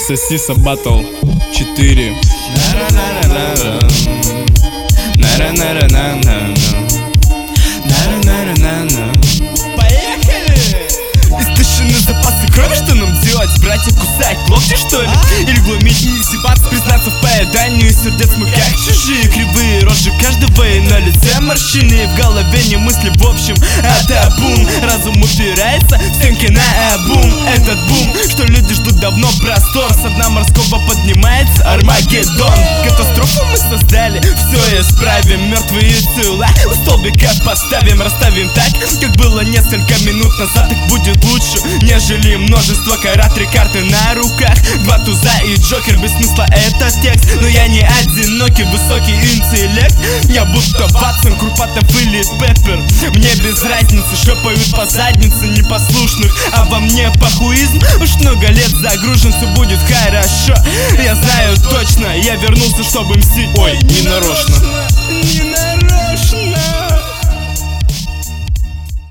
Сосиса Батл 4. Поехали! Истощены запасы крови, что нам делать? Братья кусать локти, что ли? Или глумить и издеваться, признаться в поедании сердец мы как чужие. Кривые рожи каждого и на лице морщины, и в голове не мысли в общем, а табун. Разум упирается в стенки на обум. Этот бум, что люди ждут давно, простор. Со дна морского поднимается Армагеддон. Катастрофу мы создали, все исправим. Мертвые тела у столбиков поставим, расставим так, как было несколько минут назад. Так будет лучше, нежели множество карат. Три карты на руках, два туза и джокер. Без смысла этот текст, но я не одинокий. Высокий интеллект, я будто Ватсон, Курпатов или Пеппер. Мне без разницы, шлепают по заднице непослушных, а во мне похуизм. Уж много лет загружен, все будет хорошо. Я знаю точно, я вернулся, чтобы мстить. Ой, не нарочно.